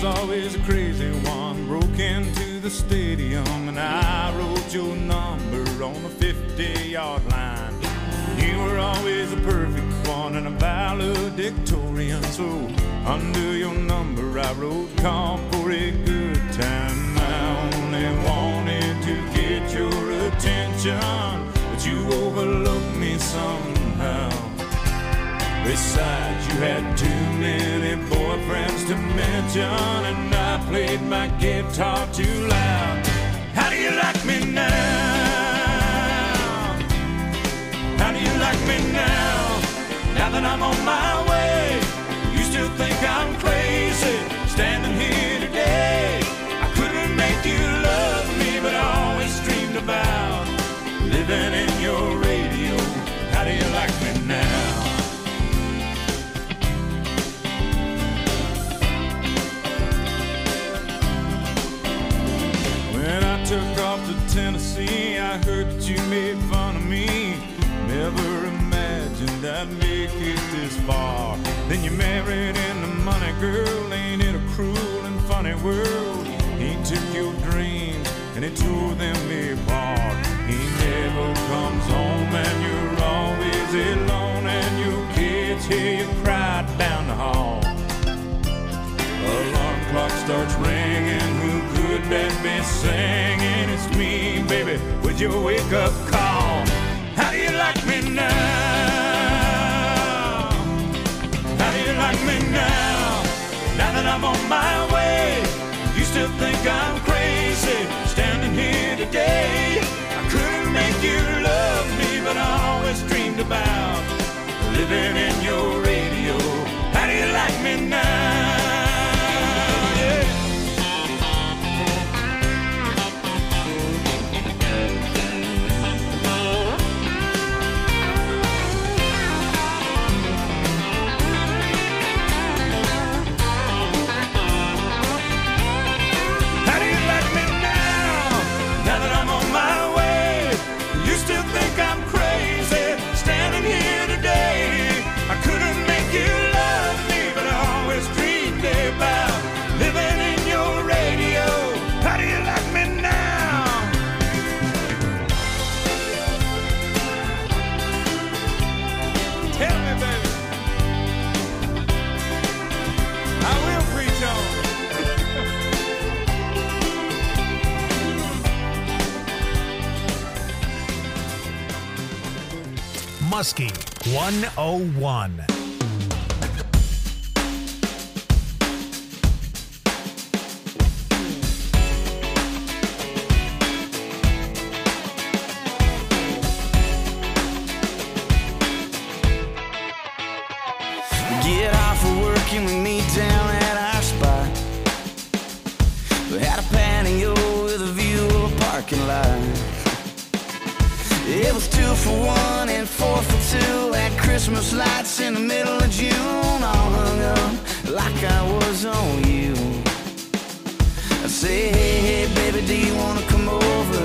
was always a crazy one. Broke into the stadium and I wrote your number on the 50-yard line. You were always a perfect one and a valedictorian. So under your number I wrote, call for a good time. I only wanted to get your attention, but you overlooked me somehow. Besides, you had too many boyfriends to mention, and I played my guitar too loud. How do you like me now? How do you like me now? Now that I'm on my way, you still think I'm crazy, standing here today. I couldn't make you love me, but I always dreamed about living in your radio. How do you like me now? When I took off to Tennessee, I heard that you made fun of me. Never imagined I'd make it this far. Then you married into money, girl. Ain't it a cruel and funny world? He took your dreams and he tore them apart. He never comes home and you're always alone, and your kids hear you cry down the hall. Alarm clock starts ringing. Who could that be singing? It's me, baby, with your wake-up call. How do you like me now? How do you like me now? Now that I'm on my way, you still think I'm crazy, standing here today. I couldn't make you love me, but I always dreamed about living in your radio. How do you like me now? Muskie 101. Get off of work and we meet down at our spot. We had a patio with a view of a parking lot. It was 2 for 1 and 4 for 2 at Christmas lights in the middle of June, all hung up like I was on you. I say, hey, hey, baby, do you wanna come over?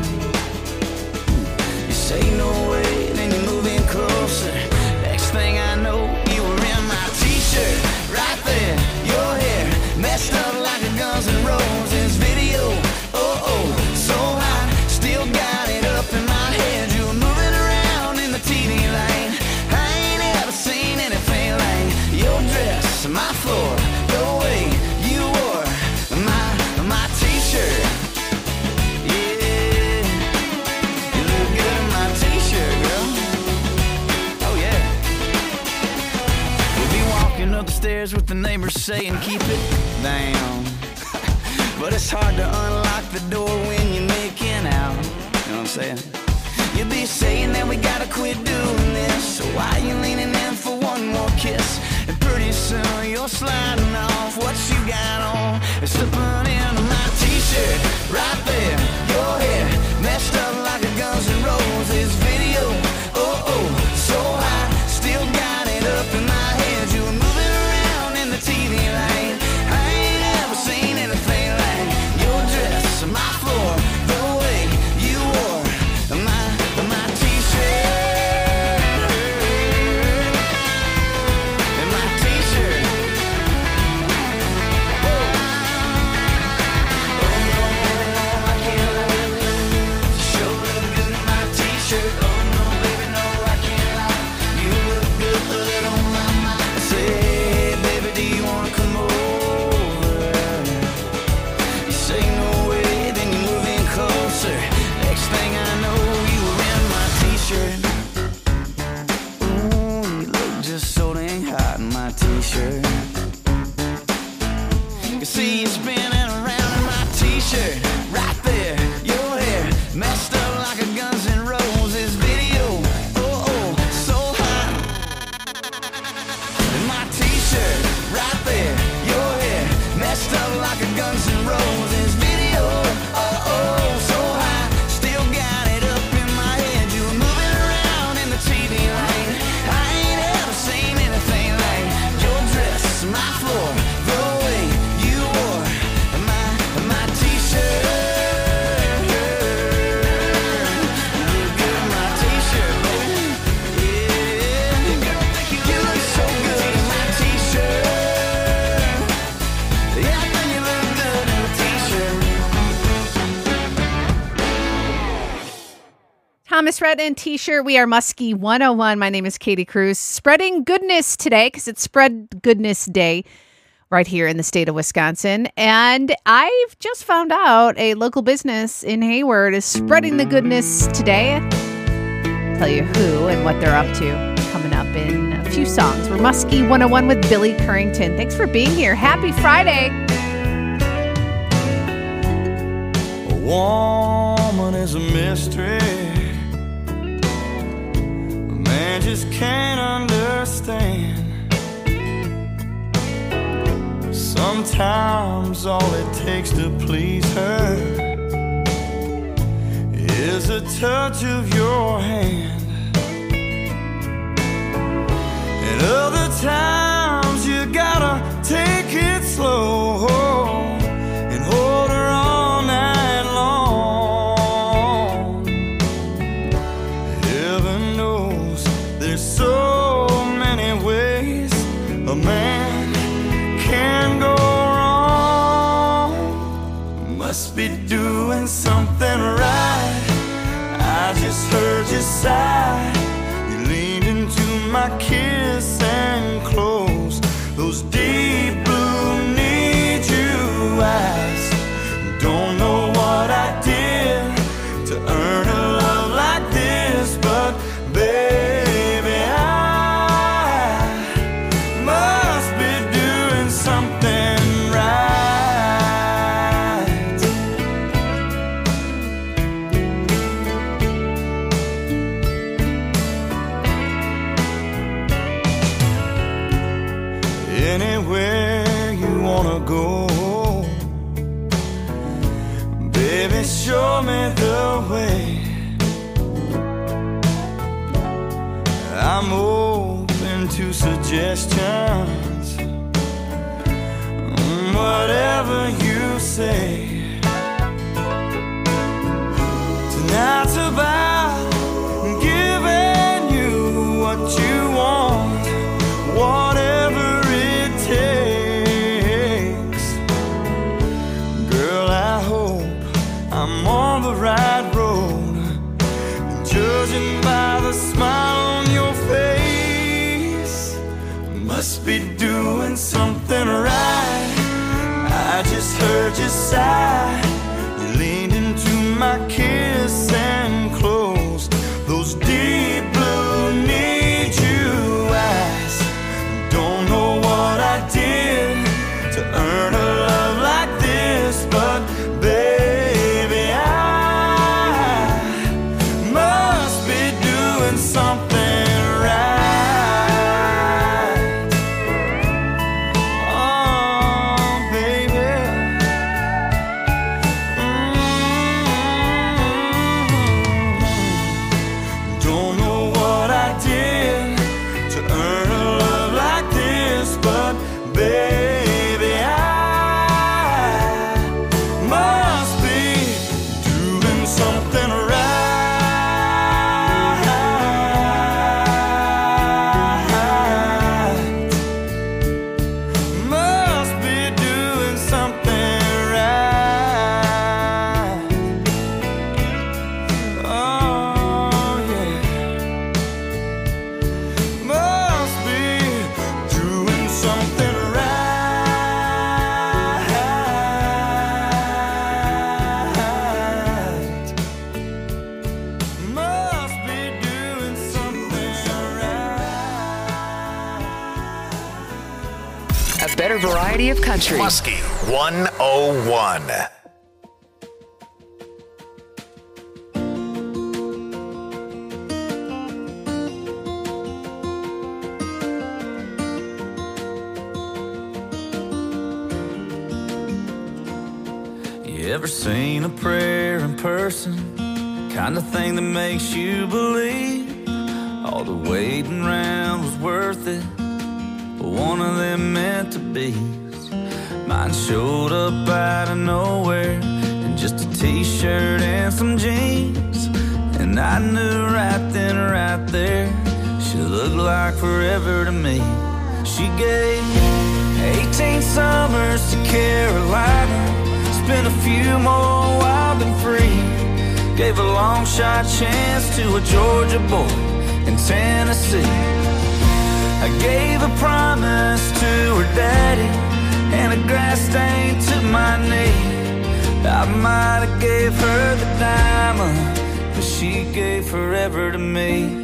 You say no way, then you move in closer. Next thing I know, you were in my t-shirt, right there, your hair messed up like a Guns N' Roses video. Oh, oh, so hot, still got it up in my head. You were moving around in the TV lane. I ain't ever seen anything like your dress, my floor, the way you wore my t-shirt. Yeah, you look good in my t-shirt, girl. Oh yeah. We'll be walking up the stairs with the neighbors saying keep it down. But it's hard to unlock the door when you're making out. You know what I'm saying? You'll be saying that we gotta quit doing this. So why you leaning in for one more kiss? And pretty soon you're sliding off what you got on and slipping into my t-shirt. Right there, your hair messed up like a Guns N' Roses video. Oh, oh, so hot, still got it up in my head. You were moving around in the TV lane. I ain't ever seen anything like your dress, my floor, the way you wore my t-shirt. And my t-shirt. Woo. see you spinning around in my t-shirt. Right there, your hair messed up like a Guns N' Roses video. Oh, oh, so hot. In my t-shirt, right there, your hair messed up like a Guns N' Roses video. Oh, oh, so hot. Still got it up in my head. You were moving around in the TV lane. I ain't ever seen anything like your dress, my floor, the way you wore my t-shirt. You look good in my t-shirt, baby. Yeah, you look so good in my t-shirt. Yeah, I know you look good in a t-shirt. Thomas Rhett and T-shirt. We are Muskie 101. My name is Katie Cruz. Spreading goodness today because it's Spread Goodness Day right here in the state of Wisconsin. And I've just found out a local business in Hayward is spreading the goodness today. Tell you who and what they're up to coming up in a few songs. We're Muskie 101 with Billy Currington. Thanks for being here. Happy Friday. A woman is a mystery. A man just can't understand. Sometimes all it takes to please her is a touch of your hand. And other times you gotta take it slow and hold her all night long. Heaven knows there's so many ways a man can go wrong. Must be doing something right. I just heard you sigh. You leaned into my kiss and closed those deep blue need you eyes. Don't know what I did to earn a love like this, but baby, I must be doing something right. Anywhere you wanna go, baby, show me the way. I'm open to suggestions, whatever you say. Tonight's about giving you what you want, whatever it takes. Girl, I hope I'm on the right road, judging by the smile on your face. Must be doing something right. I just heard you sigh. You leaned into my kiss and closed those deep blue need you eyes. Don't know what I did to earn a love like this, but baby, I must be doing something right. Oh, baby, Variety of Country. Muskie 101. You ever seen a prayer in person? Kind of thing that makes you believe all the waiting around was worth it, but one of them meant to be. Mine showed up out of nowhere in just a t-shirt and some jeans, and I knew right then, right there, she looked like forever to me. She gave 18 summers to Carolina, spent a few more wild and free, gave a long shot chance to a Georgia boy in Tennessee. I gave a promise to her daddy and a grass stain to my knee. I might have gave her the diamond, but she gave forever to me.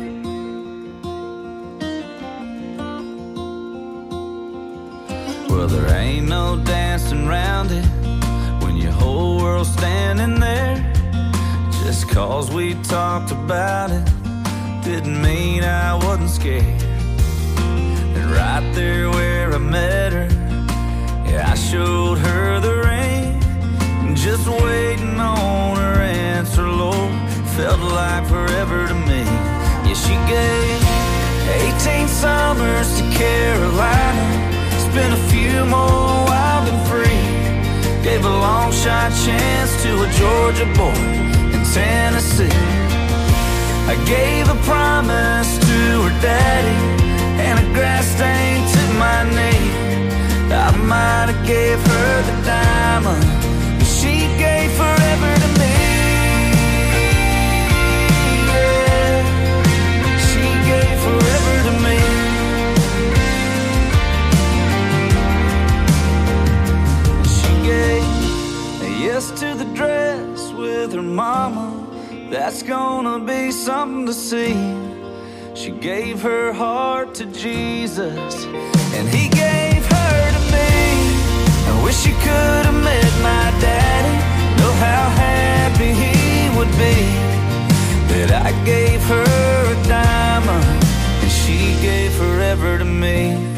Well, there ain't no dancing around it when your whole world's standing there. Just cause we talked about it didn't mean I wasn't scared. And right there where I met her, yeah, I showed her the ring, just waiting on her answer, Lord, felt like forever to me. Yeah, she gave 18 summers to Carolina, spent a few more wild and free, gave a long shot chance to a Georgia boy in Tennessee. I gave a promise to her daddy and a grass stain to my knee. I might have gave her the diamond, but she gave forever to me. Yeah. She gave forever to me. She gave a yes to the dress with her mama. That's gonna be something to see. She gave her heart to Jesus, and he gave her to me. I wish you could have met my daddy, know how happy he would be that I gave her a diamond and she gave forever to me.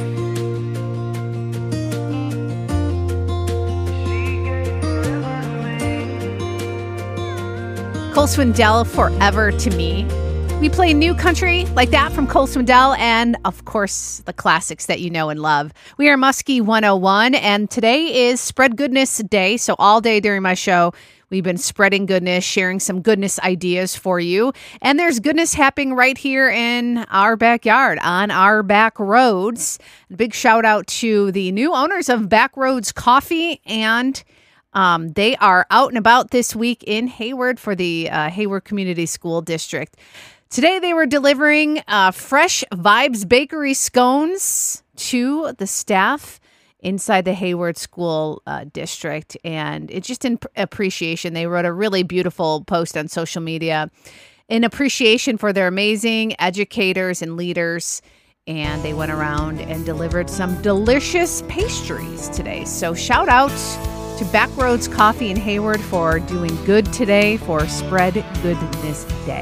Cole Swindell, Forever to Me. We play new country like that from Cole Swindell and, of course, the classics that you know and love. We are Muskie 101, and today is Spread Goodness Day. So all day during my show, we've been spreading goodness, sharing some goodness ideas for you. And there's goodness happening right here in our backyard, on our back roads. A big shout out to the new owners of Backroads Coffee, and they are out and about this week in Hayward for the Hayward Community School District. Today they were delivering fresh Vibes Bakery scones to the staff inside the Hayward School District. And it's just in appreciation. They wrote a really beautiful post on social media in appreciation for their amazing educators and leaders. And they went around and delivered some delicious pastries today. So shout out to Backroads Coffee in Hayward for doing good today for Spread Goodness Day.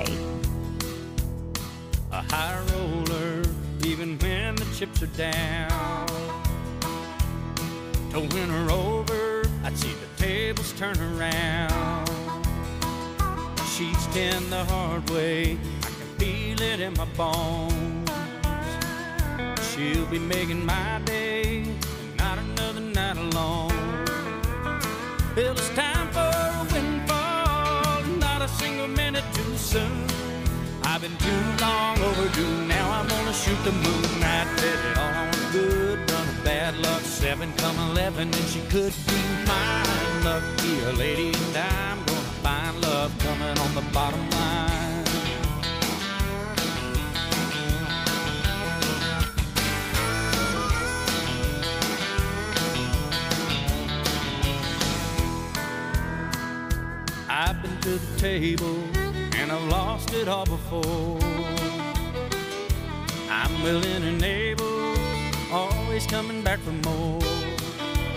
A high roller, even when the chips are down. To win her over, I'd see the tables turn around. She's 10 the hard way, I can feel it in my bones. She'll be making my day, not another night alone. Well, it's time for a windfall, not a single minute too soon. I've been too long overdue, now I'm gonna shoot the moon. I bet it all on a good run of bad luck, 7 come 11, and she could be mine. Lucky a lady, and I'm gonna find love coming on the bottom line. I've been to the table and I've lost it all before. I'm willing and able, always coming back for more.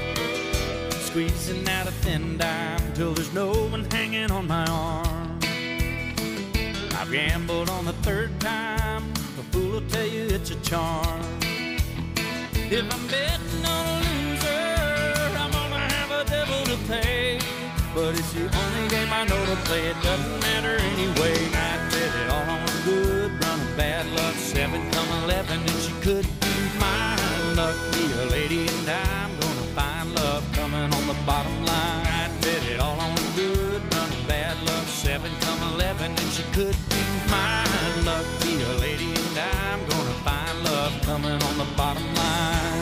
squeezing out a thin dime till there's no one hanging on my arm. I've gambled on the third time, a fool will tell you it's a charm. If I'm betting on a loser, I'm gonna have a devil to pay. But it's the only game I know to play, it doesn't matter anyway. I bet it all on good run of bad luck, 7 come 11, and she could be mine. Luck be a lady and I'm gonna find love coming on the bottom line. I bet it all on good run of bad luck, 7 come 11, and she could be mine. Luck be a lady and I'm gonna find love coming on the bottom line.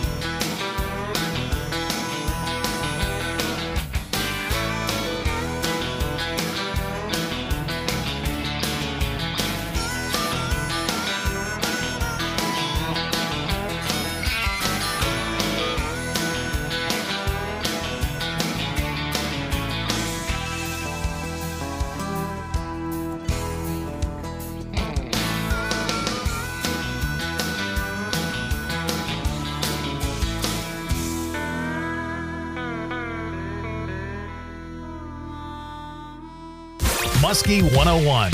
Muskie 101.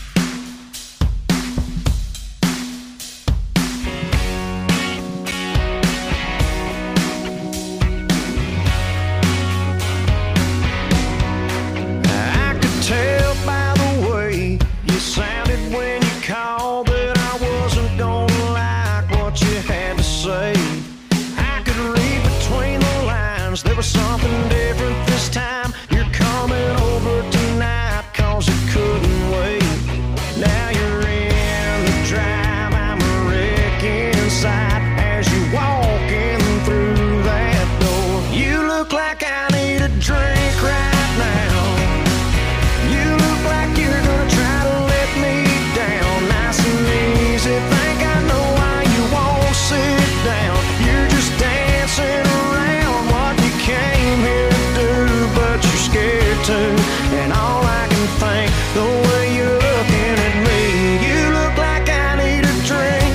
I could tell by the way you sounded when you called that I wasn't gonna like what you had to say. I could read between the lines, there was something different this time. You're coming over tonight, cause it couldn't wait. Now you're in the drive, I'm a wreck inside as you're walking through that door. You look like I need a drink right now. You look like you're gonna try to let me down. Nice and easy, think I know why you won't sit down. You're just dancing around what you came here to do, but you're scared to. And all I can think, the way you're looking at me, you look like I need a drink.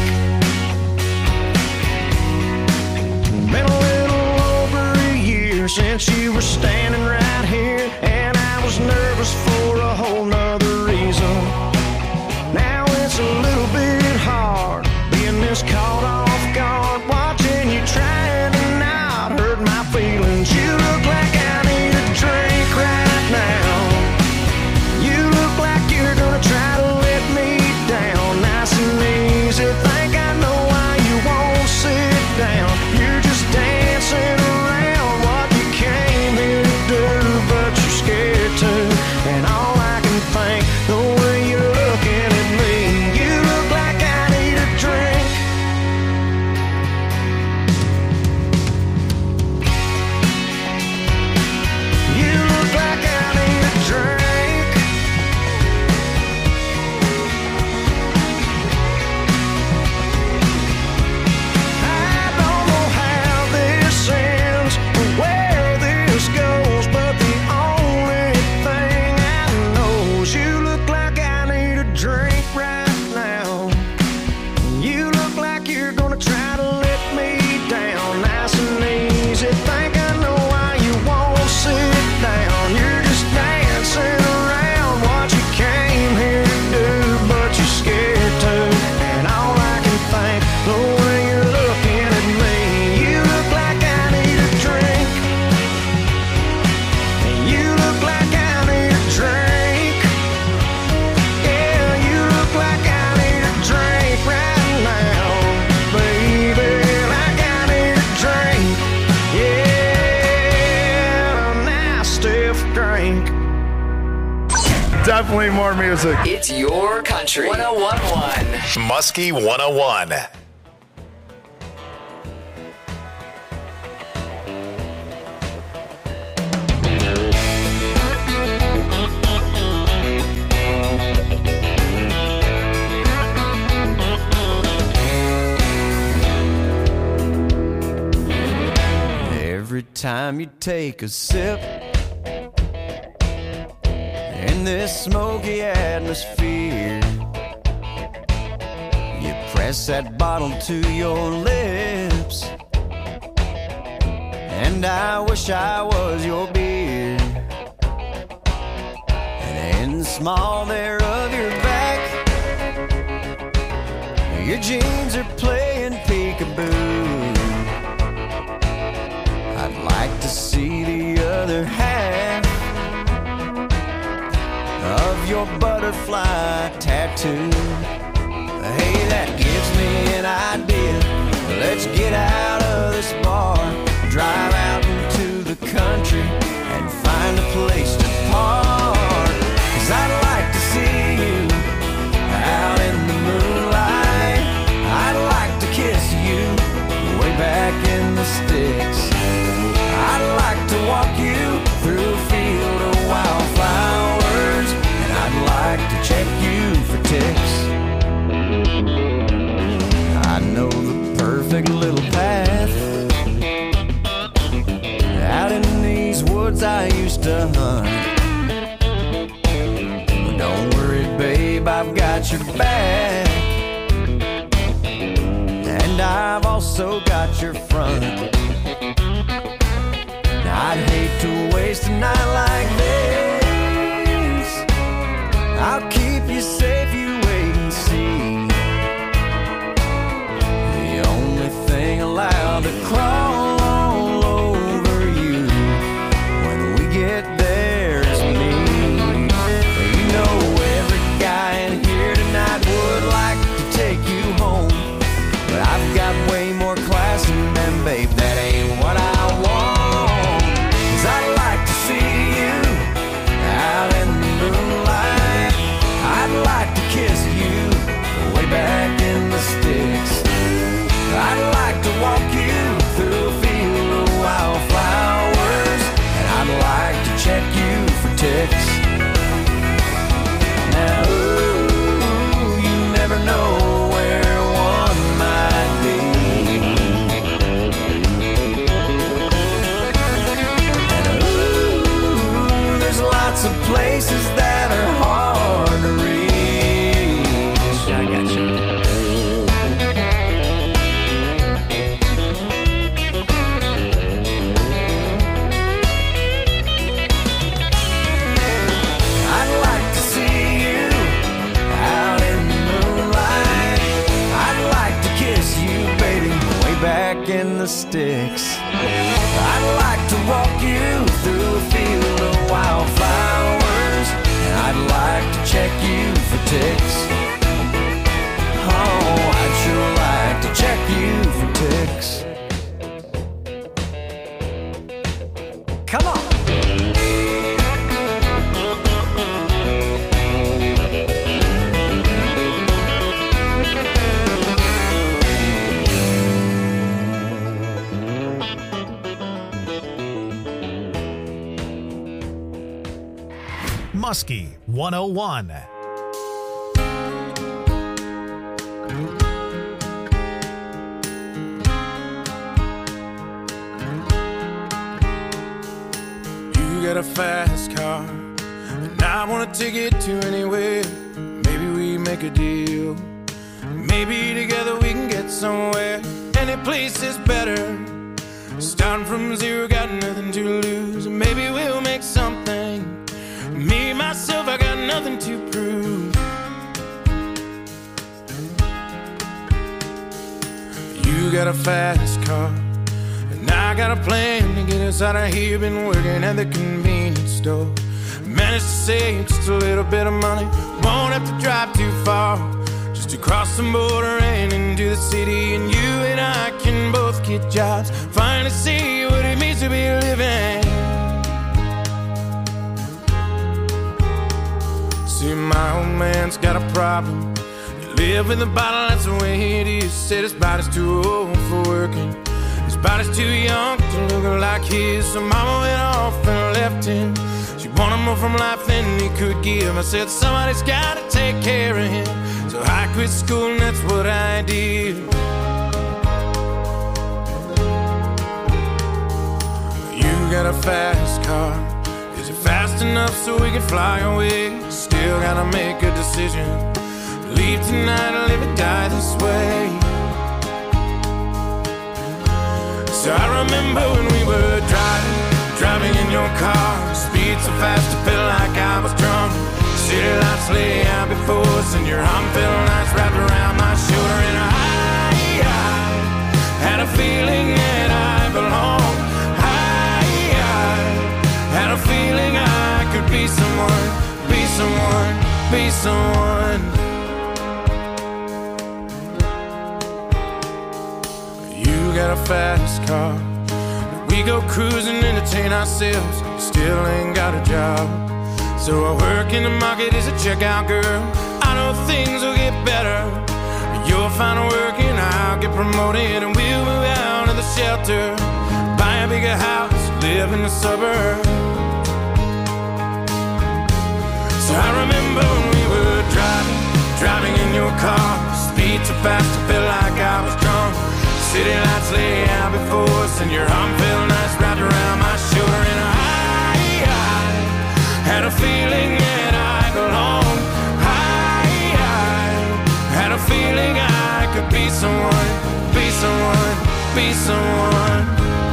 Been a little over a year since you were standing right here, and I was nervous for a whole nother reason. Now it's a little bit hard being this caught off guard, watching you trying to not hurt my feelings. You look like I need a drink right now. You look like you're gonna try to let me down. Nice and easy, think I know why you won't sit down. You're just dancing around what you came here to do, but you're scared to. And all I can think, the way you're looking at me, you look like I need a drink. You look like I need a drink. I don't know how this ends or where this goes, but the only thing I know is you look like I need a drink right now. You look like you're gonna try to let me down. Nice and easy, think I know why you won't sit down. You're just dancing around what you came here to do, but you're scared to. And all I can think, the way you're looking at me, you look like I need a drink. And you look like I need a drink. Yeah, you look like I need a drink right now, baby. Like I need a drink. Yeah, a nice stiff drink. Definitely more music. It's your country. 101.1. Muskie 101. Every time you take a sip in this smoky atmosphere, you press that bottle to your lips, and I wish I was your beard. And in the small there of your back, your jeans are playing peekaboo. I'd like to see the other half of your butterfly tattoo. Hey, that gives me an idea. Let's get out of this bar, drive out into the country, and find a place to park. 'Cause I'd like to see you out in the moonlight. I'd like to kiss you way back in the sticks. I'd like to walk you through a field of wildflowers, and I'd like to check you for ticks. I know the perfect little path out in these woods I used to hunt. But don't worry, babe, I've got your back, and I've also got your front. I'd hate to waste a night like this. I'll keep you safe, you wait and see. The only thing allowed to crawl all over you when we get there is me. You know every guy in here tonight would like to take you home, but I've got way more class in them, babe, that ain't what I want. I'd like to see you out in the moonlight. I'd like to kiss you way back in the sticks. I'd like to walk you through a field of wildflowers, and I'd like to check you for ticks. Now, ooh, you never know where one might be. Lots of places that are hard to reach. I got you. I'd like to see you out in the moonlight. I'd like to kiss you, baby, way back in the sticks. I'd like to walk you through a field of wildflowers, and I'd like to check you for ticks. Oh, I'd sure like to check you for ticks. Come on. Muskie 101. You got a fast car, and I want to take it to anywhere. Maybe we make a deal. Maybe together we can get somewhere. Any place is better. Starting from zero, got nothing to lose. Maybe we'll make something. Me, myself, I got nothing to prove. You got a fast car, and I got a plan to get us out of here. Been working at the convenience store. Managed to save just a little bit of money. Won't have to drive too far, just to cross the border and into the city. And you and I can both get jobs, finally see what it means to be living. See, my old man's got a problem. You live in the bottle, that's the way it is. Said his body's too old for working, his body's too young to look like his. So mama went off and left him. She wanted more from life than he could give. I said somebody's gotta take care of him, so I quit school and that's what I did. You got a fast car, is it fast enough so we can fly away? Still gotta make a decision, leave tonight or live or die this way. So I remember when we were driving in your car. Speed so fast I felt like I was drunk. City lights lay out before us, and your arm felt nice wrapped around my shoulder. And I had a feeling that I belonged. I had a feeling I could be someone, be someone, be someone. You got a fast car. We go cruising, entertain ourselves. Still ain't got a job. So I work in the market as a checkout girl. I know things will get better. You'll find work and I'll get promoted, and we'll move out of the shelter, buy a bigger house, live in the suburbs. So I remember when we were driving in your car. Speed so fast I felt like I was drunk. City lights lay out before us, and your arm felt nice wrapped around my shoulder. And I had a feeling that I belonged. I had a feeling I could be someone, be someone, be someone.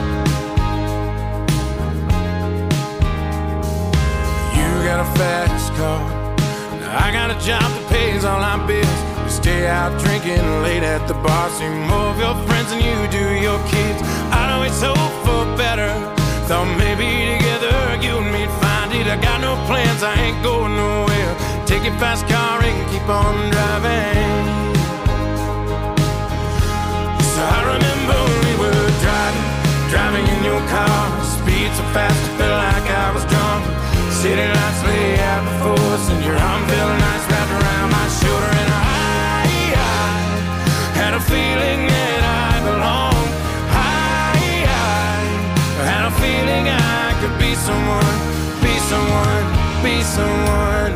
You got a fast car. Now I got a job that pays all our bills. We stay out drinking late at the bar. See more of your friends than you do your kids. I know it's hope for better. Thought maybe together you and me'd find it. I got no plans, I ain't going nowhere. Take your fast car and keep on driving. So I remember when we were driving in your car. Speed so fast I felt like I was drunk. City lights lay out before us, and your arm felt nice wrapped around my shoulder. And I had a feeling that I belonged. I had a feeling I could be someone, be someone, be someone.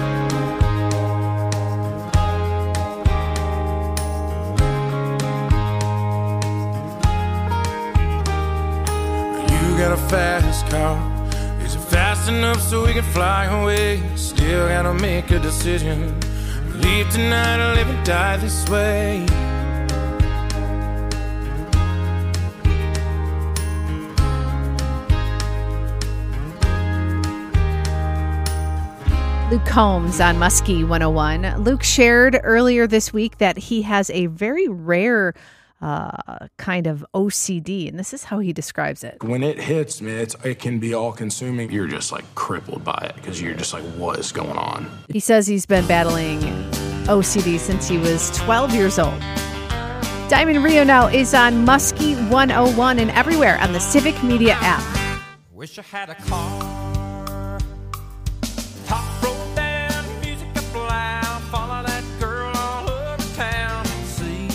You got a fast car. Is it fast enough so we can fly away? Still gotta make a decision. Leave tonight or live and die this way. Luke Combs on Muskie 101. Luke shared earlier this week that he has a very rare kind of OCD, and this is how he describes it. When it hits me, it can be all-consuming. You're just like crippled by it because you're just like, what is going on? He says he's been battling OCD since he was 12 years old. Diamond Rio now is on Muskie 101 and everywhere on the Civic Media app. Wish I had a car. Top rolled down, music up loud. Follow that girl all over town and see.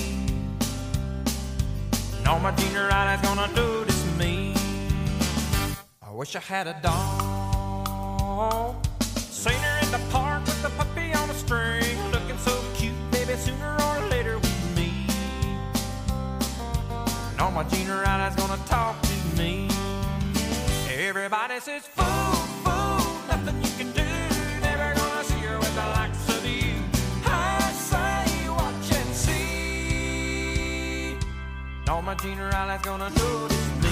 All my junior eyes gonna notice me. I wish I had a dog. Seen her in the park with the puppy on a string, looking so cute, baby, sooner or later with me. And all my junior eyes gonna talk to me. Everybody says, fool, fool, nothing you can do. Never gonna see her with the likes of you. I say, watch and see. All my junior eyes gonna notice me.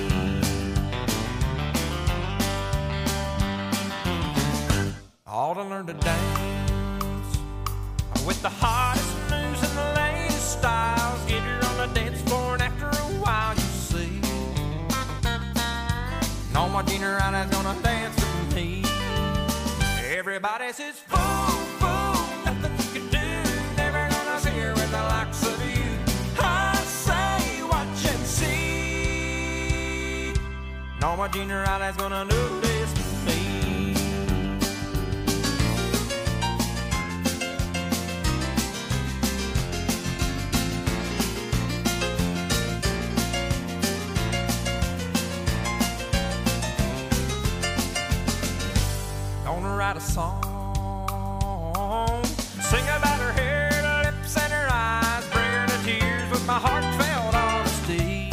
All to learn to dance with the hottest news and the latest styles. Get her on the dance floor, and after a while you see. And all my junior eyes gonna dance with me. Everybody says, fool, fool, nothing you can do. Never gonna see her with the likes of you. I say, watch and see. And all my junior eyes gonna notice me. Write a song, sing about her hair, her lips and her eyes, bring her to tears with my heartfelt honesty.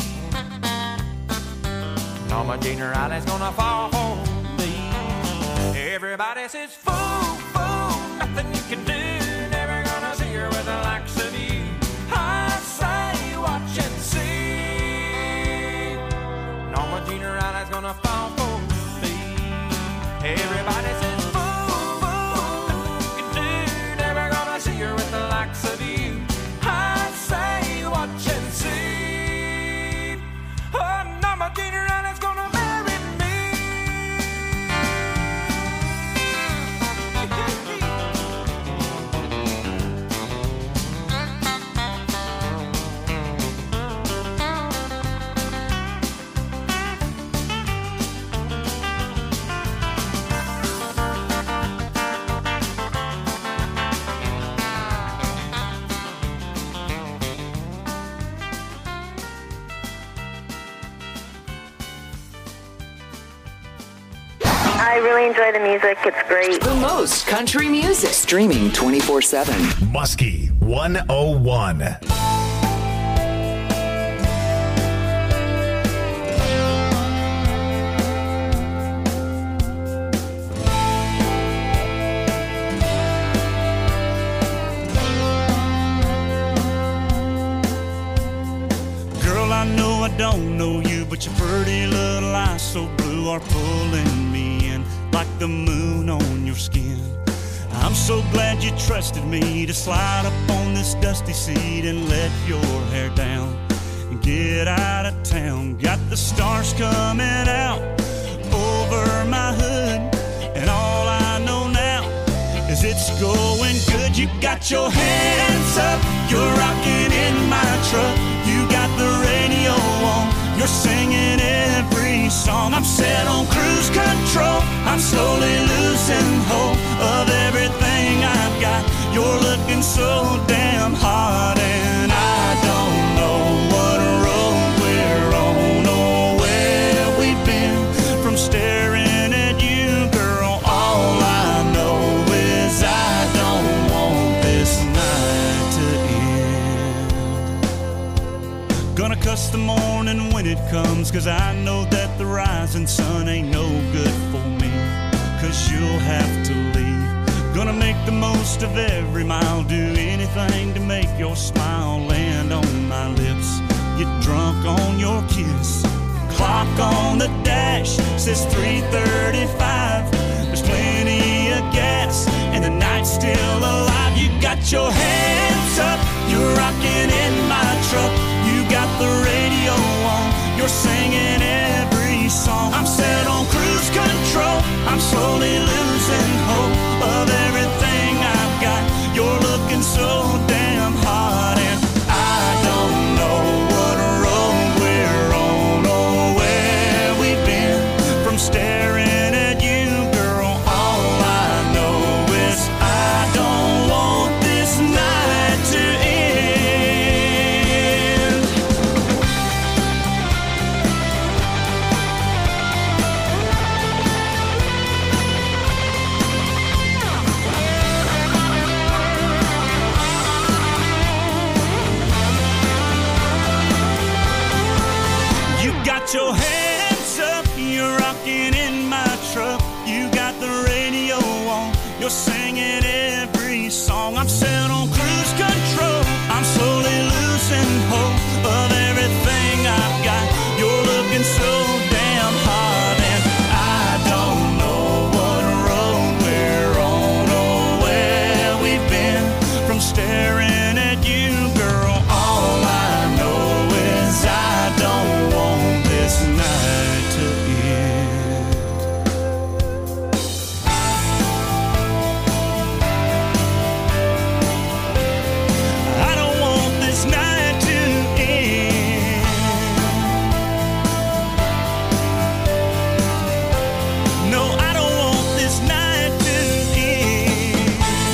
And all my junior eyes gonna fall for me. Everybody says, fool, fool, nothing you can do. Never gonna see her with the likes of you. I say, watch and see. gonna fall for me. Everybody says, fool, fool, look at you, never gonna see her with the likes of you. I say, watch and see. Oh, no, my junior and it's gonna marry me. I really enjoy the music. It's great. The most country music. Streaming 24/7. Muskie 101. Girl, I know I don't know you, but your pretty little eyes so blue are pulling me in like the moon on your skin. I'm so glad you trusted me to slide up on this dusty seat and let your hair down and get out of town. Got the stars coming out over my hood, and all I know now is it's going good. You got your hands up, you're rocking in my truck. You got the radio on, you're singing every song. I'm set on cruise control, I'm slowly losing hope of everything I've got. You're looking so damn hot, and I don't know what road we're on or where we've been. From staring at you, girl, all I know is I don't want this night to end. Gonna cuss the morning when it comes, 'cause I know that the rising sun ain't no good for me. 'Cause you'll have to leave. Gonna make the most of every mile, do anything to make your smile land on my lips. Get drunk on your kiss. Clock on the dash says 3:35. There's plenty of gas and the night's still alive. You got your hands up, you're rocking in my truck. You got the radio on, you're singing every song. I'm set on cruise control, I'm slowly losing hope of everything I've got. You're looking so damn hot, and I don't know what road we're on or where we've been. From staring at you, girl, all I know is I don't want this night to end. You got your hands up, you're rocking in my truck. You got the radio on, you're singing every song. I'm set on cruise control, I'm slowly losing hope of everything I've got. You're looking so damn hot, and I don't know what road we're on or where we've been. From staring at you, girl, all I know is I don't want this night to end. I don't want this night to end. No, I don't want this night to end.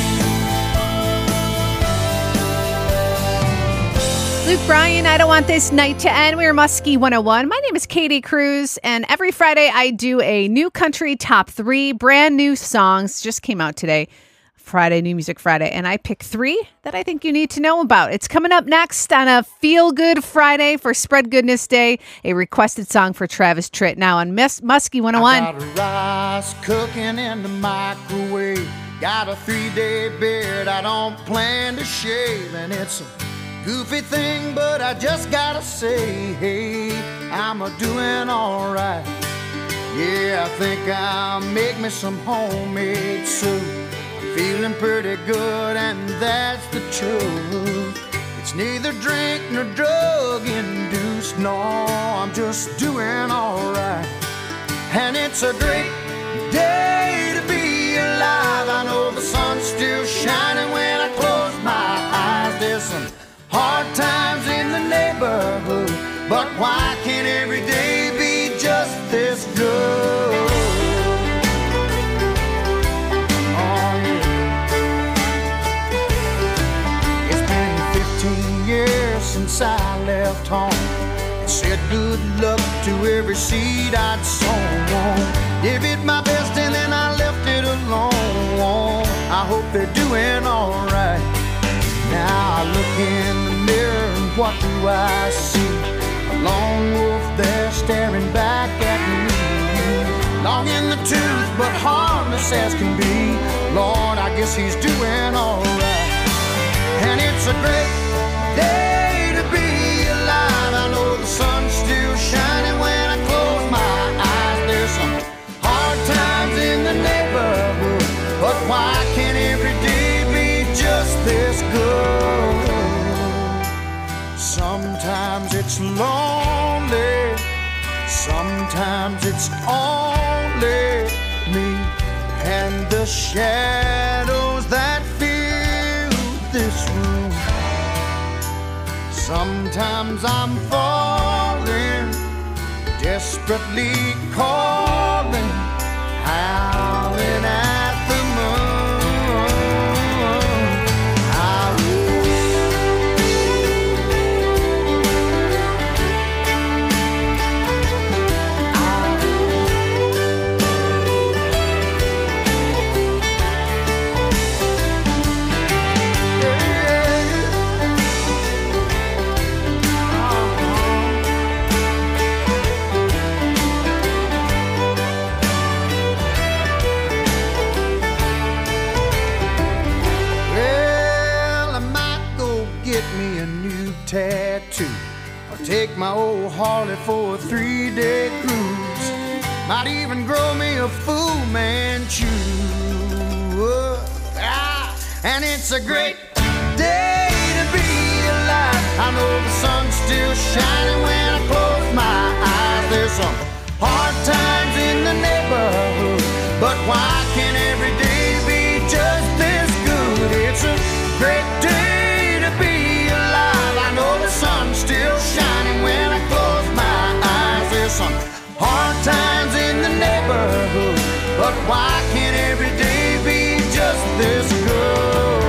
Luke Bryan, I don't want this night to end. We're Muskie 101. My name is Katie Cruz, and every Friday I do a new country top 3 brand new songs. Just came out today, Friday, New Music Friday, and I pick 3 that I think you need to know about. It's coming up next on a Feel Good Friday for Spread Goodness Day, a requested song for Travis Tritt now on Muskie 101. I got rice cooking in the microwave. Got a 3-day beard I don't plan to shave, and it's a goofy thing, but I just gotta say, hey, I'm a doing all right. Yeah, I think I'll make me some homemade soup. I'm feeling pretty good, and that's the truth. It's neither drink nor drug induced. No, I'm just doing alright. And it's a great day to be alive. I know the sun's still shining when I close my eyes. There's some hard times in the neighborhood, but why can't every day be just this good? Oh yeah. It's been 15 years since I left home. Said good luck to every seed I'd sown. Gave it my best and then I left it alone. I hope they're doing alright. Now I look in the mirror and what do I see? A lone wolf there staring back at me. Long in the tooth but harmless as can be. Lord, I guess he's doing alright. And it's a great day to be alive. I know the sun's still shining when I close my eyes. There's some hard times in the neighborhood, but why can't every day be just this good? Sometimes it's lonely, sometimes it's only me and the shadows that fill this room. Sometimes I'm falling, desperately calling, howling at the tattoo, or take my old Harley for a 3-day cruise. Might even grow me a Fu Manchu. And it's a great day to be alive. I know the sun's still shining when I close my eyes. There's some hard times in the neighborhood, but why can't every day be just this good? It's a great day to be alive. I know the sun's still shining when I close my eyes. There's some hard times in the neighborhood, but why can't every day be just this good?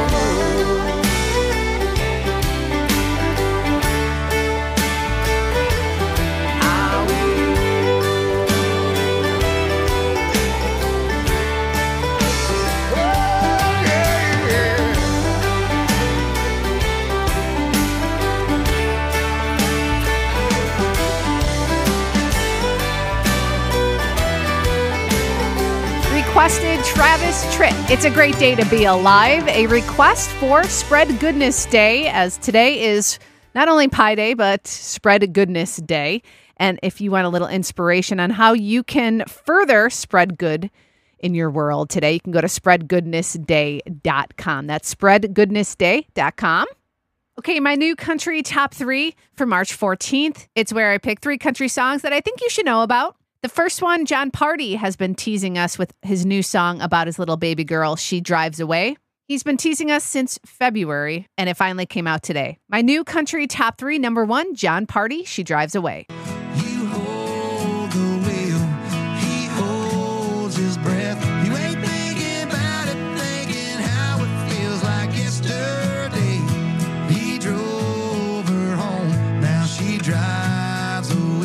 Requested Travis Tritt. It's a great day to be alive. A request for Spread Goodness Day, as today is not only Pie Day, but Spread Goodness Day. And if you want a little inspiration on how you can further spread good in your world today, you can go to spreadgoodnessday.com. That's spreadgoodnessday.com. Okay, my new country top 3 for March 14th. It's where I pick 3 country songs that I think you should know about. The first one, John Party has been teasing us with his new song about his little baby girl, She Drives Away. He's been teasing us since February, and it finally came out today. My new country top 3, number 1, John Party, She Drives Away. You hold the wheel, he holds his breath. You ain't thinking about it, thinking how it feels like yesterday. He drove her home, now she drives away.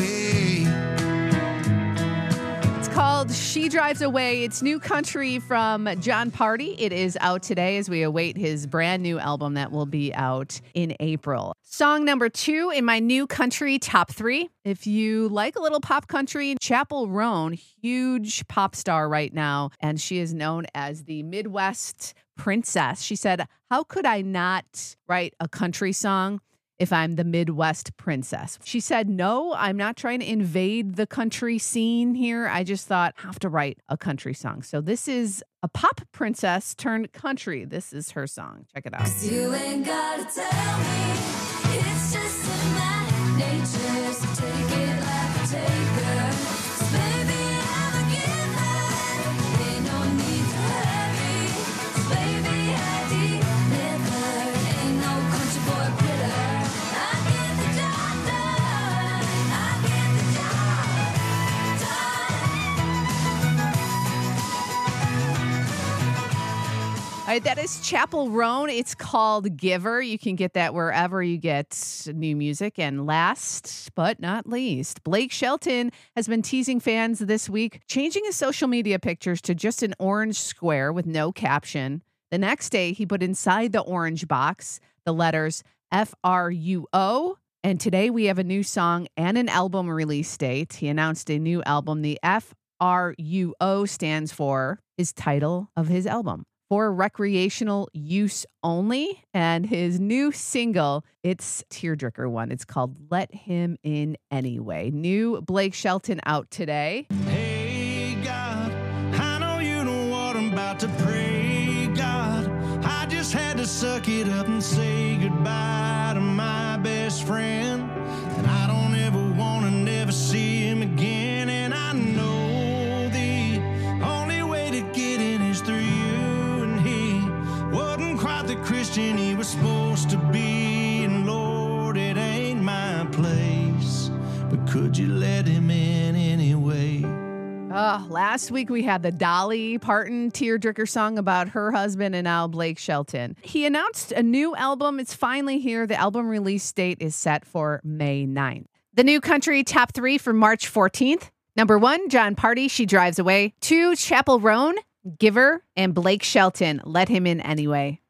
Called She Drives Away. It's new country from John Party. It is out today as we await his brand new album that will be out in April. Song number 2 in my new country top 3. If you like a little pop country, Chappell Roan, huge pop star right now, and she is known as the Midwest Princess. She said, "How could I not write a country song if I'm the Midwest princess. She said, no, I'm not trying to invade the country scene here. I just thought I have to write a country song. So this is a pop princess turned country. This is her song. Check it out. You ain't gotta tell me, it's just in my nature, so take it like a taker. Baby, I'm a giver, ain't no need to hurry. Baby, I deliver, ain't no country boy quitter. I get the job done, I get the job done. All right, that is Chappell Roan. It's called Giver. You can get that wherever you get new music. And last but not least, Blake Shelton has been teasing fans this week, changing his social media pictures to just an orange square with no caption. The next day, he put inside the orange box the letters FRUO. And today we have a new song and an album release date. He announced a new album. The FRUO stands for his title of his album, For Recreational Use Only. And his new single, it's tearjerker one. It's called Let Him In Anyway. New Blake Shelton out today. Hey God, I know you know what I'm about to pray, God. I just had to suck it up and say goodbye to my best friend. And I don't ever want to never see him again. And I know the only way to get in is through you. And he wasn't quite the Christian he was supposed to be. And Lord, it ain't my place, but could you let him in anyway? Last week we had the Dolly Parton tearjerker song about her husband, and now Blake Shelton. He announced a new album. It's finally here. The album release date is set for May 9th. The new country top 3 for March 14th. Number 1, John Party, She Drives Away. 2, Chappell Roan, Giver. And Blake Shelton, Let Him In Anyway.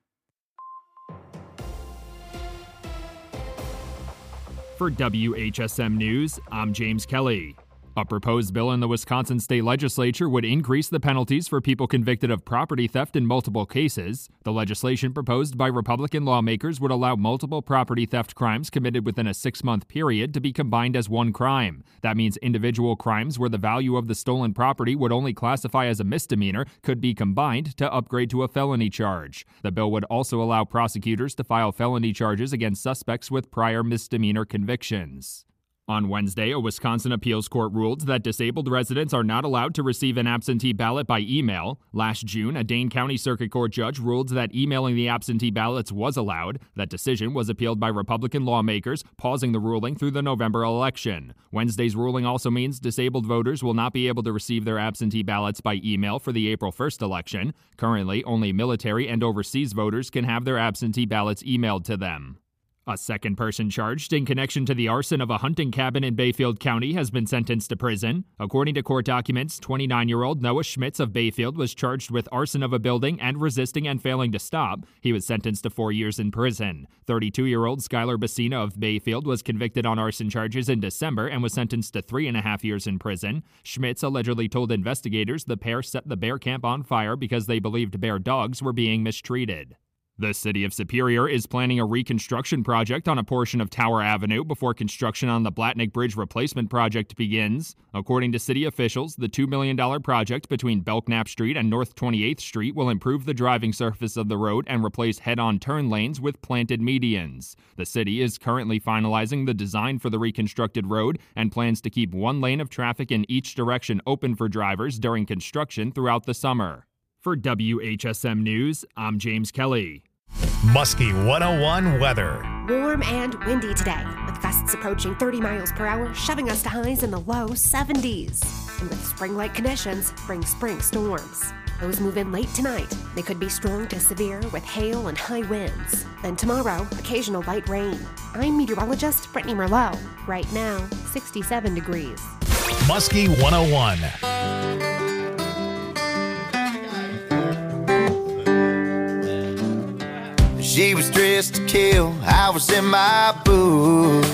For WHSM News, I'm James Kelly. A proposed bill in the Wisconsin State Legislature would increase the penalties for people convicted of property theft in multiple cases. The legislation proposed by Republican lawmakers would allow multiple property theft crimes committed within a 6-month period to be combined as one crime. That means individual crimes where the value of the stolen property would only classify as a misdemeanor could be combined to upgrade to a felony charge. The bill would also allow prosecutors to file felony charges against suspects with prior misdemeanor convictions. On Wednesday, a Wisconsin appeals court ruled that disabled residents are not allowed to receive an absentee ballot by email. Last June, a Dane County Circuit Court judge ruled that emailing the absentee ballots was allowed. That decision was appealed by Republican lawmakers, pausing the ruling through the November election. Wednesday's ruling also means disabled voters will not be able to receive their absentee ballots by email for the April 1st election. Currently, only military and overseas voters can have their absentee ballots emailed to them. A second person charged in connection to the arson of a hunting cabin in Bayfield County has been sentenced to prison. According to court documents, 29-year-old Noah Schmitz of Bayfield was charged with arson of a building and resisting and failing to stop. He was sentenced to 4 years in prison. 32-year-old Skylar Bassina of Bayfield was convicted on arson charges in December and was sentenced to 3.5 years in prison. Schmitz allegedly told investigators the pair set the bear camp on fire because they believed bear dogs were being mistreated. The city of Superior is planning a reconstruction project on a portion of Tower Avenue before construction on the Blatnick Bridge replacement project begins. According to city officials, the $2 million project between Belknap Street and North 28th Street will improve the driving surface of the road and replace head-on turn lanes with planted medians. The city is currently finalizing the design for the reconstructed road and plans to keep one lane of traffic in each direction open for drivers during construction throughout the summer. For WHSM News, I'm James Kelly. Muskie 101 weather. Warm and windy today, with gusts approaching 30 miles per hour, shoving us to highs in the low 70s. And with spring-like conditions, bring spring storms. Those move in late tonight. They could be strong to severe with hail and high winds. Then tomorrow, occasional light rain. I'm meteorologist Brittany Merlot. Right now, 67 degrees. Muskie 101. She was dressed to kill, I was in my booth.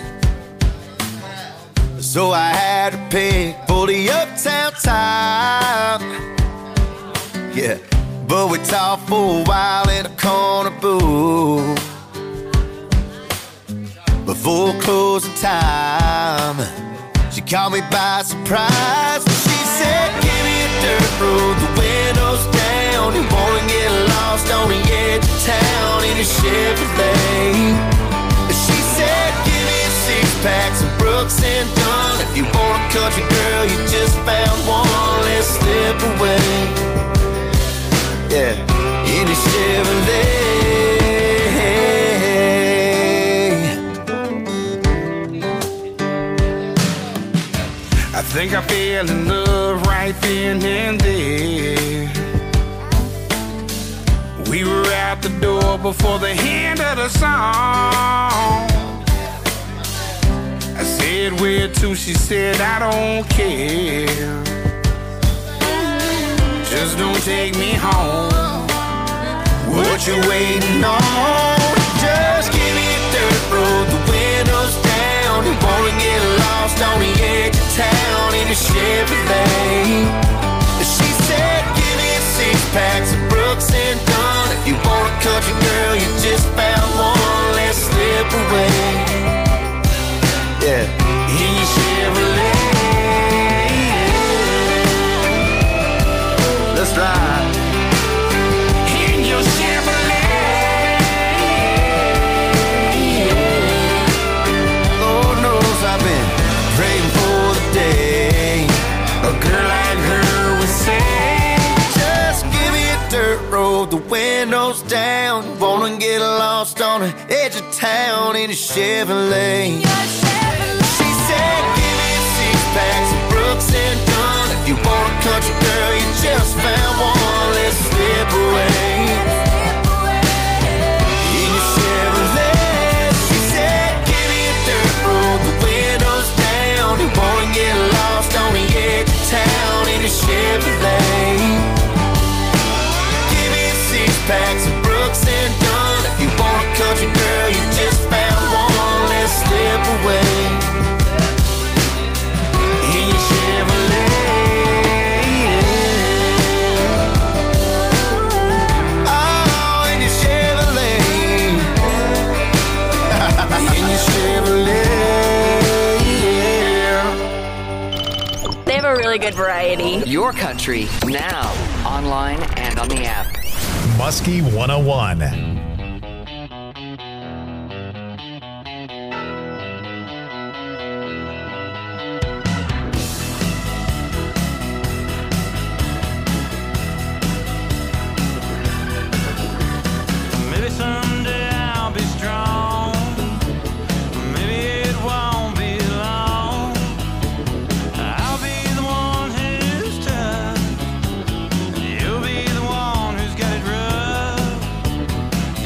So I had to pick for the uptown time. Yeah, but we talked for a while in a corner booth. before closing time. She caught me by surprise. She said, give me a dirt road, the windows down. You wanna get lost on the edge of town in a Chevrolet. She said, give me a six-pack, some Brooks and Dunn. If you want a country girl, you just found one. Let's slip away. Yeah, in a Chevrolet. I think I fell in love right then and there. We were out the door before the end of the song. I said, where to? She said, I don't care. Just don't take me home. What you waiting on? Just give me a dirt road, the windows down. You wanna get lost on the edge of town in a Chevrolet. She said, give me a six-pack, some Brooks and Dunn. If you want a country girl, you just found one. Let's slip away. Yeah, in your Chevrolet. Let's ride. In your Chevrolet. Lord knows I've been praying for the day a girl like her would say, just give me a dirt road, the windows down. Wanna get lost on the edge of town in a Chevrolet. She said, give me a six-pack, some Brooks and Dunn. If you want a country girl, you just found one. Let's slip away. In your Chevrolet. She said, give me a dirt road, the windows down. You wanna get lost on the edge of town in a Chevrolet. Give me a six-pack, some Brooks and Dunn. If you want a country girl, you just found one. Let's slip away. In your Chevrolet. Oh, in your Chevrolet. In your Chevrolet. They have a really good variety. Your country, now, online and on the app. Muskie 101. Maybe someday I'll be strong. Maybe it won't be long. I'll be the one who's tough. You'll be the one who's got it rough.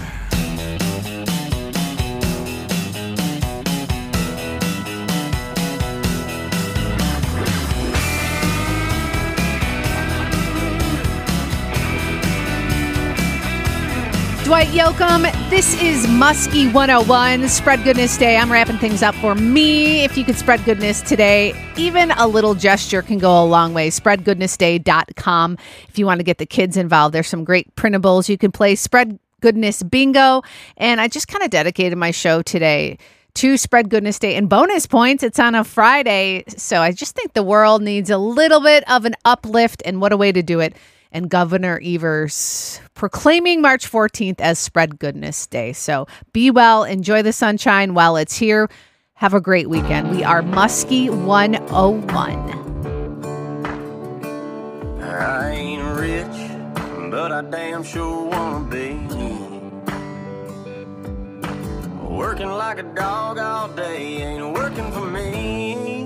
Dwight Yoakam, this is Muskie 101, Spread Goodness Day. I'm wrapping things up for me. If you could spread goodness today, even a little gesture can go a long way. SpreadGoodnessDay.com. If you want to get the kids involved, there's some great printables. You can play Spread Goodness Bingo. And I just kind of dedicated my show today to Spread Goodness Day and bonus points. It's on a Friday. So I just think the world needs a little bit of an uplift, and what a way to do it. And Governor Evers proclaiming March 14th as Spread Goodness Day. So be well, enjoy the sunshine while it's here. Have a great weekend. We are Muskie 101. I ain't rich, but I damn sure wanna be. Working like a dog all day ain't working for me.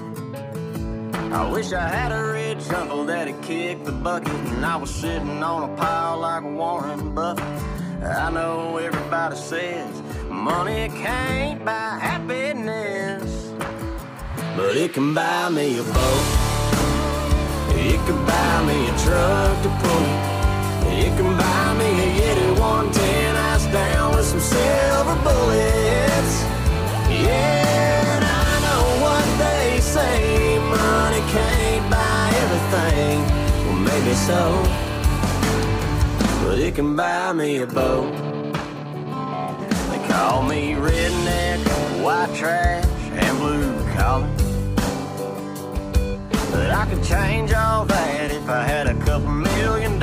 I wish I had a rich uncle that'd kick the bucket and I was sitting on a pile like Warren Buffett. I know everybody says money can't buy happiness, but it can buy me a boat. It can buy me a truck to pull it. It can buy me a Yeti 110 ice down with some silver bullets. Yeah, and I know what they say, money can't buy everything. Well, maybe so, but it can buy me a boat. They call me redneck, white trash, and blue collar, but I could change all that if I had a couple $1 million.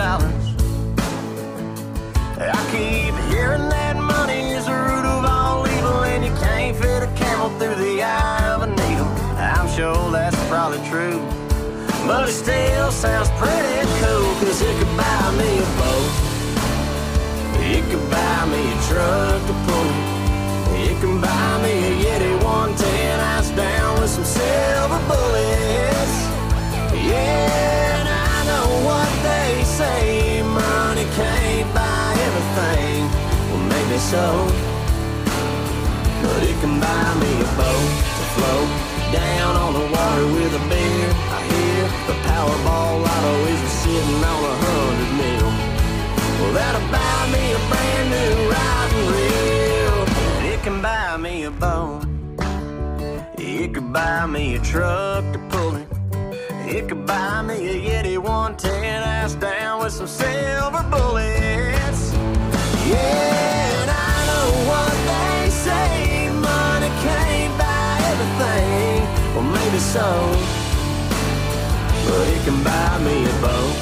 I keep hearing that money is the root of all evil, and you can't fit a camel through the eye of a needle. I'm sure that's probably true, but it still sounds pretty cool, cause it could buy me a boat. It could buy me a truck to pull it. It can buy me a Yeti 110 ice down with some silver bullets. Yeah, and I know what they say, money can't buy everything. Well, maybe so, but it can buy me a boat to float down on the water with a beer. I hear the Powerball lotto is sitting on 100 mil. Well, that'll buy me a brand new riding reel. And it can buy me a boat. It could buy me a truck to pull it. It could buy me a Yeti 110 ass down with some silver bullets. Yeah, and I know what they say, money can't buy everything. Well, maybe so, but it can buy me a boat.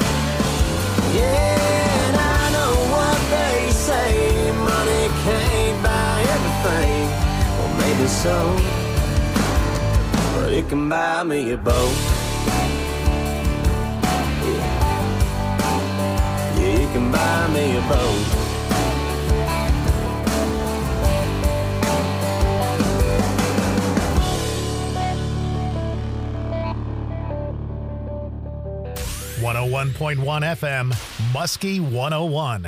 Yeah, and I know what they say, money can't buy everything. Well, maybe so, but it can buy me a boat. Yeah, it can buy me a boat. 101.1 FM, Muskie 101.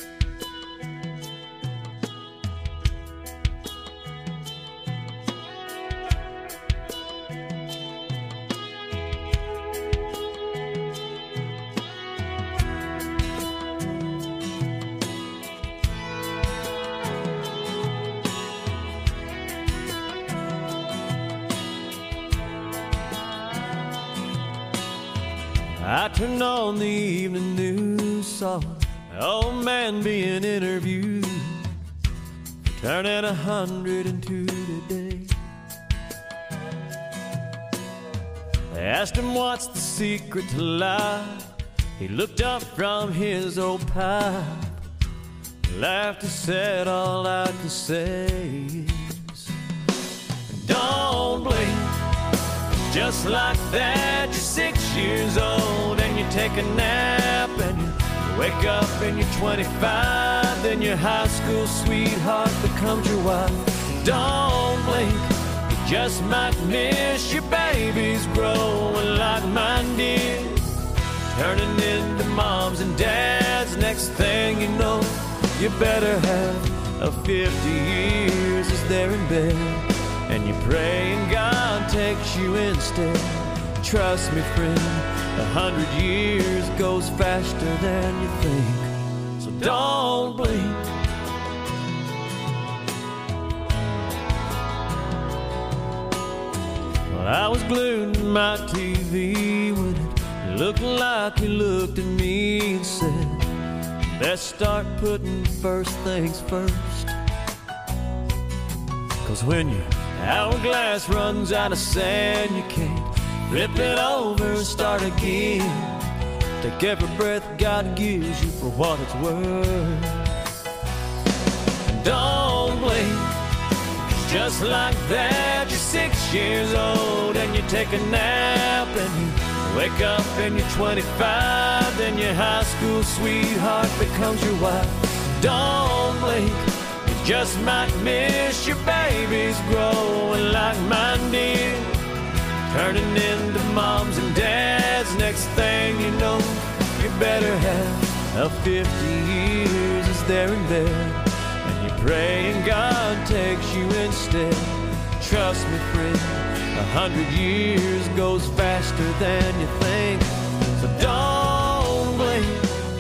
I turned on the evening news, saw an old man being interviewed, turning 102 today. They asked him what's the secret to life. He looked up from his old pipe, laughed and said, all I can say is, don't blink. Just like that, you're 6 years old and you take a nap and you wake up and you're 25. Then your high school sweetheart becomes your wife. Don't blink, you just might miss your babies growing like mine did, turning into moms and dads. Next thing you know, you better have a 50 years is there in bed, and you pray and God takes you instead. Trust me, friend, 100 years goes faster than you think, so don't blink. Well, I was glued to my TV when it looked like you looked at me and said, let's start putting first things first. 'Cause when your hourglass runs out of sand, you can't flip it over and start again. Take every breath God gives you for what it's worth. Don't blink, 'cause just like that you're 6 years old and you take a nap and you wake up and you're 25, then your high school sweetheart becomes your wife. Don't blink, you just might miss your babies growing like mine did, turning into moms and dads. Next thing you know, you better have a 50 years is there in bed, and you pray and God takes you instead. Trust me, friend, 100 years goes faster than you think, so don't blink.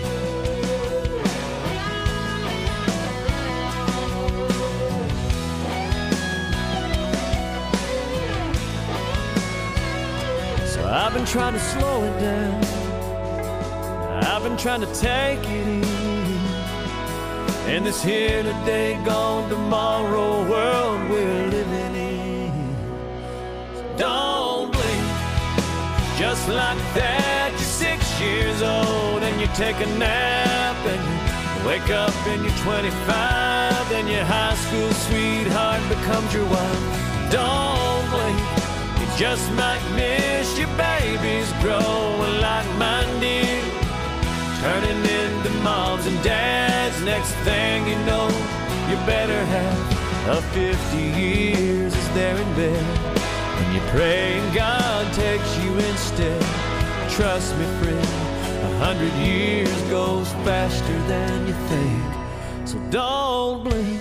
I've been trying to slow it down, I've been trying to take it in, in this here today, gone tomorrow world we're living in. So don't blink, just like that you're 6 years old and you take a nap and you wake up and you're 25, then your high school sweetheart becomes your wife. Don't blink, just might miss your babies growing like mine did, turning into moms and dads. Next thing you know, you better have a 50 years is there in bed, and you pray and God takes you instead. Trust me, friend, 100 years goes faster than you think, so don't blink.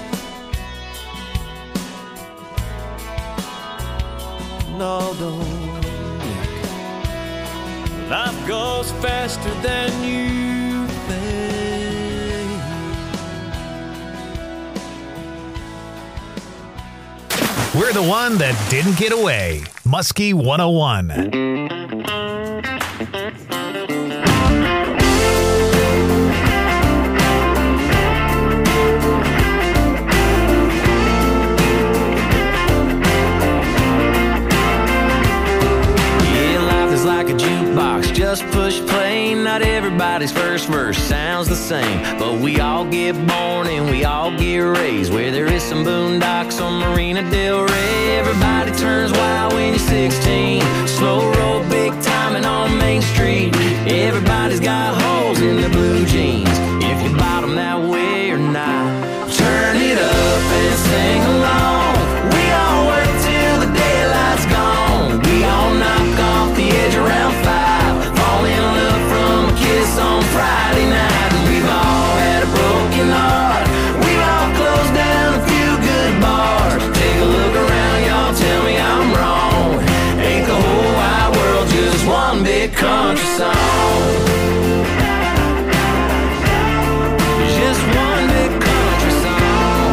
No, don't blink. Life goes faster than you think. We're the one that didn't get away. Muskie 101. Just push play, not everybody's first verse sounds the same, but we all get born and we all get raised where there is some boondocks on Marina Del Rey. Everybody turns wild when you're 16, slow roll, big timing on Main Street. Everybody's got holes in their blue jeans, if you bottom that way or not. Turn it up and sing along, we all work till the daylight's gone. We all knock off the edge around 5, fall in love from a kiss on Friday night. And we've all had a broken heart, we've all closed down a few good bars. Take a look around, y'all, tell me I'm wrong. Ain't the whole wide world just one big country song? Just one big country song.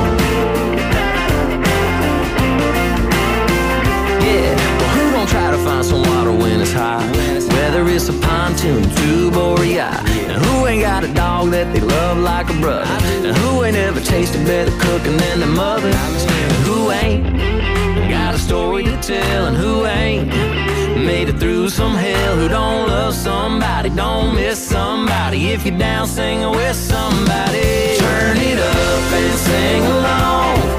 Yeah, well, who gon' try to find some water when it's hot? Whether it's a pontoon, tube, or a yacht. And who ain't got a dog that they love like a brother? And who ain't ever tasted better cooking than their mother? And who ain't got a story to tell? And who ain't made it through some hell? Who don't love somebody, don't miss somebody? If you're down singing with somebody, turn it up and sing along.